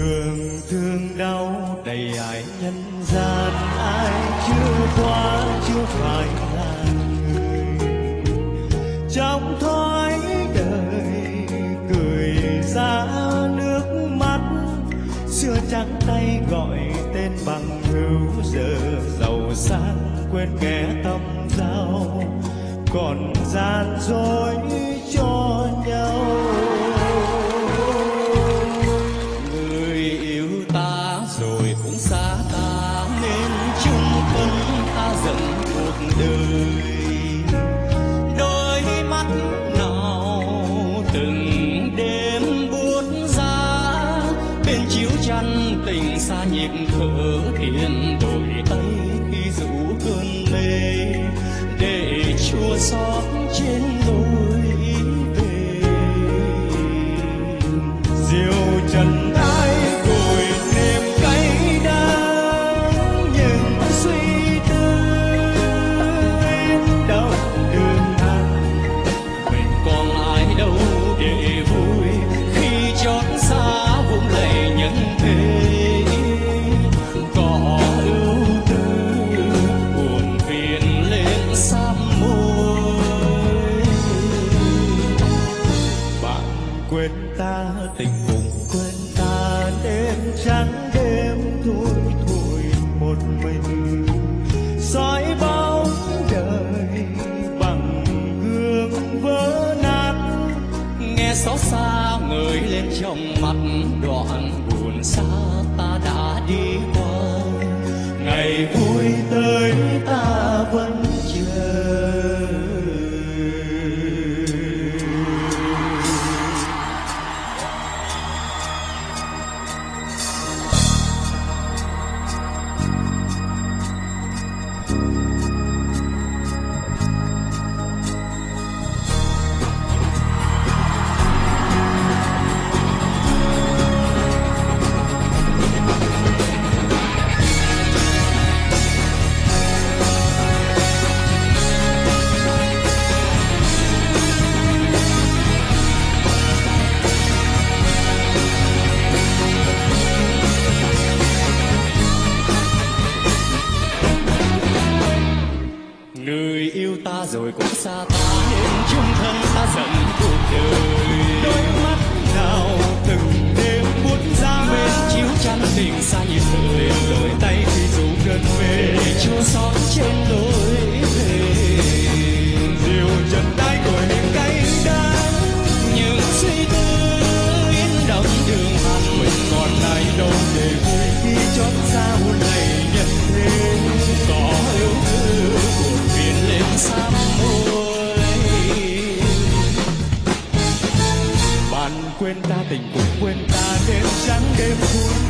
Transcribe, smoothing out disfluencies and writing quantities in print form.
đường thương đau đầy ải nhân gian, ai chưa qua chưa phải là người. Trong thói đời cười ra nước mắt, xưa trắng tay gọi tên bằng hữu, giờ giàu sang quên kẻ tâm giao, còn gian dối cho nhau. Người yêu ta rồi cũng xa ta, nên chung thân ta dần cuộc đời. Đôi mắt nào từng đêm buốt giá, bên chiếu chăn tình xa nhịp thở thiền, đổi tay khi rủ cơn mê để chua xót trên lối về. Diều trần ai cội nêm cay đắng, những suy tư đau đường hàng. Mình còn ai đâu để vui khi chót xa vung lầy nhân thế. Có ưu tư buồn phiền lên sám môi. Bạn quên ta tình cùng quên ta, đêm trắng đêm thui thủi một mình, soi bóng đời bằng gương vỡ nát. Nghe xót xa ngời lên trong mắt, đoạn buồn xa ta đã đi qua. Ngày vui tới ta vẫn chờ. Người yêu ta rồi cũng xa ta, nên chung thân ta dần cuộc đời. Đôi mắt nào từng đêm buốt giá, Bên chiếu chăn tình xa nhịp thở, lên đổi tay khi rủ cơn mê để chua xót trên lối về. diều trần ai cội nêm cay đắng, Những suy tư in đậm đường hằn, mình còn ai đâu để vui khi chót xa hôn lầy nhân thế. có ưu tư buồn phiền lên sám môi. Bạn quên ta tình cũng quên ta, đêm trắng đêm thui